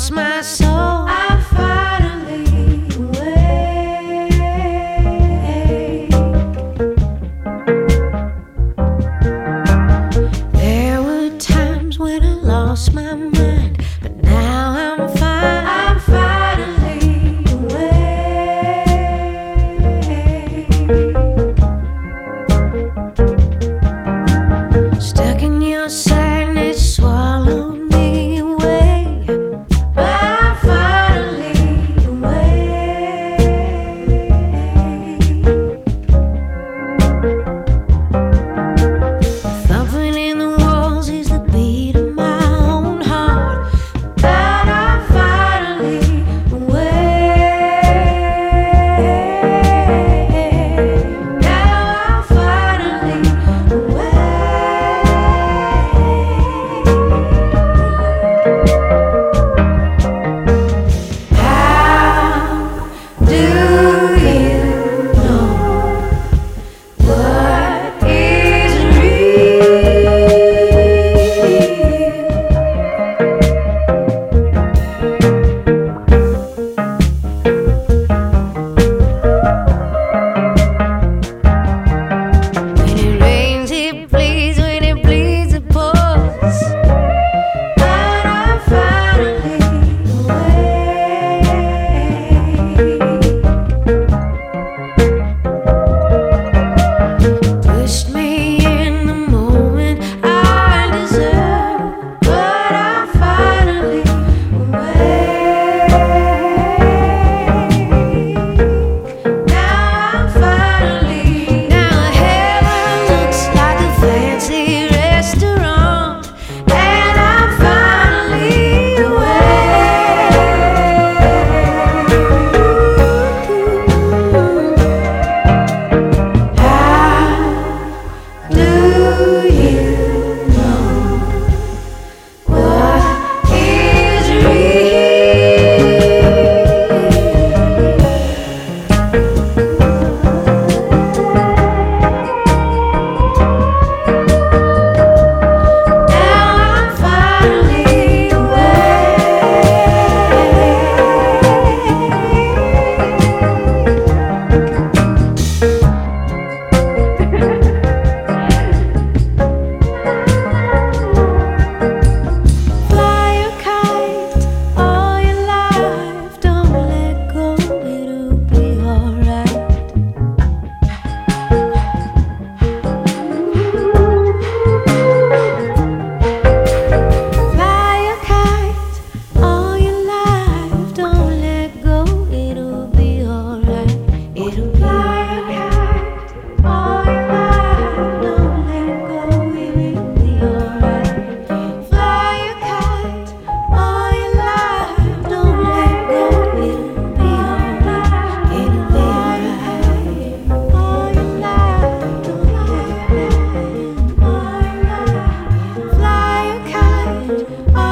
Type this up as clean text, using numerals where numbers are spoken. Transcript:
lost my soul. I'm finally awake. There were times when I lost my mind, but now I'm fine. I'm finally awake. Stuck in your sadness, swallowed me away. I'm finally awake. Thumping in the walls is the beat of my own heart. But I'm finally awake. Now I'm finally awake. How do you know what is real? When it rains, it bleeds. When it bleeds, it pours. But I'm finally awake. Pushed me in the moment I deserve. But I'm finally awake. Now I'm finally. Now heaven looks like a fancy restaurant, and I'm finally awake. How do you know what is Now I'm finally Fly a kite all your life, don't let go, it'll be alright. Fly a kite all your life, don't let go, it'll be alright. It'll be alright. All your life, don't let go, it'll be alright. Fly a kite all your life, don't let go, it'll be alright. It'll be alright. All your life, don't let go, all your life. Fly a kite all